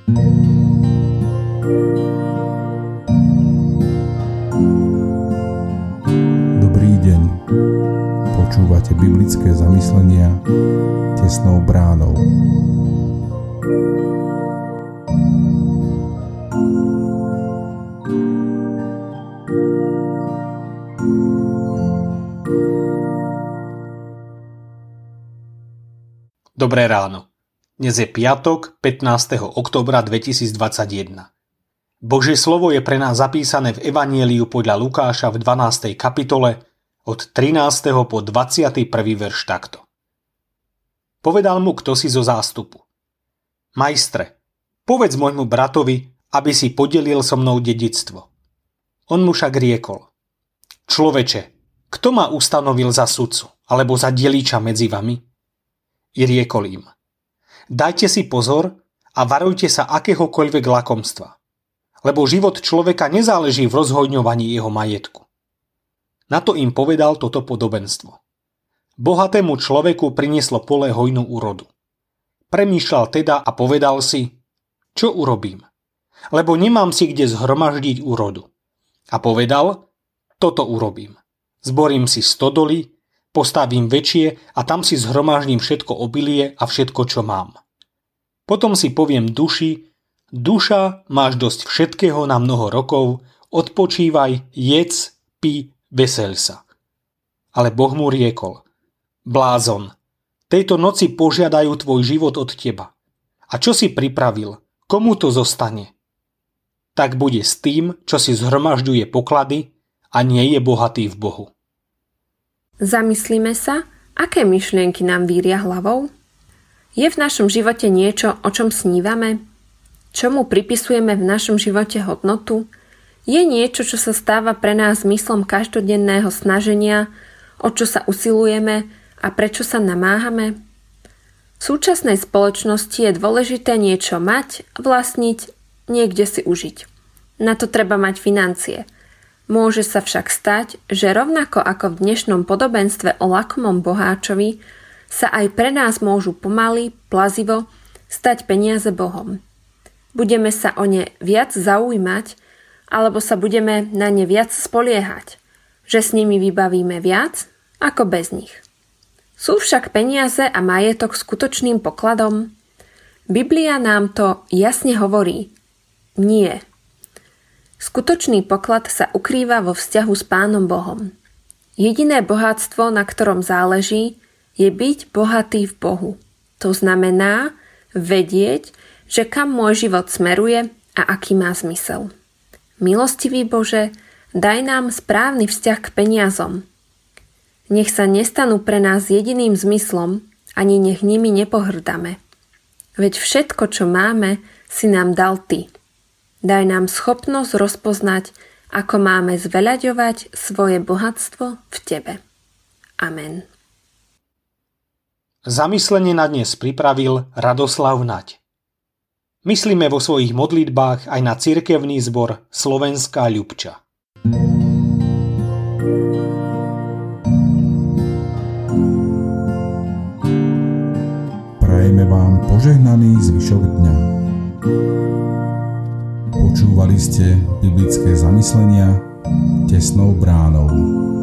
Dobrý deň. Počúvate biblické zamyslenia tesnou bránou. Dobré ráno. Dnes je piatok, 15. októbra 2021. Božie slovo je pre nás zapísané v Evanjeliu podľa Lukáša v 12. kapitole od 13. po 21. verš takto. Povedal mu kdosi zo zástupu: Majstre, povedz môjmu bratovi, aby si podelil so mnou dedičstvo. On mu však riekol: Človeče, kto ma ustanovil za sudcu alebo za deliča medzi vami? I riekol im: Dajte si pozor a varujte sa akéhokoľvek lakomstva, lebo život človeka nezáleží v rozhojňovaní jeho majetku. Na to im povedal toto podobenstvo. Bohatému človeku prinieslo pole hojnú úrodu. Premýšľal teda a povedal si: Čo urobím? Lebo nemám si kde zhromaždiť úrodu. A povedal: Toto urobím. Zborím si stodoly, postavím väčšie a tam si zhromaždím všetko obilie a všetko, čo mám. Potom si poviem duši: Duša, máš dosť všetkého na mnoho rokov, odpočívaj, jedz, pí, veseľ sa. Ale Boh mu riekol: Blázon, tejto noci požiadajú tvoj život od teba. A čo si pripravil? Komu to zostane? Tak bude s tým, čo si zhromažďuje poklady a nie je bohatý v Bohu. Zamyslíme sa, aké myšlienky nám víria hlavou? Je v našom živote niečo, o čom snívame? Čomu pripisujeme v našom živote hodnotu? Je niečo, čo sa stáva pre nás zmyslom každodenného snaženia, o čo sa usilujeme a prečo sa namáhame? V súčasnej spoločnosti je dôležité niečo mať, vlastniť, niekde si užiť. Na to treba mať financie. Môže sa však stať, že rovnako ako v dnešnom podobenstve o lakomom boháčovi sa aj pre nás môžu pomaly, plazivo stať peniaze Bohom. Budeme sa o ne viac zaujímať, alebo sa budeme na ne viac spoliehať, že s nimi vybavíme viac ako bez nich. Sú však peniaze a majetok skutočným pokladom? Biblia nám to jasne hovorí. Nie. Skutočný poklad sa ukrýva vo vzťahu s Pánom Bohom. Jediné bohatstvo, na ktorom záleží, je byť bohatý v Bohu. To znamená vedieť, že kam môj život smeruje a aký má zmysel. Milostivý Bože, daj nám správny vzťah k peniazom. Nech sa nestanú pre nás jediným zmyslom, ani nech nimi nepohrdáme. Veď všetko, čo máme, si nám dal Ty. Daj nám schopnosť rozpoznať, ako máme zveľaďovať svoje bohatstvo v Tebe. Amen. Zamyslenie na dnes pripravil Radoslav Naď. Myslíme vo svojich modlitbách aj na cirkevný zbor Slovenská Ľubča. Prajeme vám požehnaný zvyšok dňa. Počúvali ste biblické zamyslenia tesnou bránou.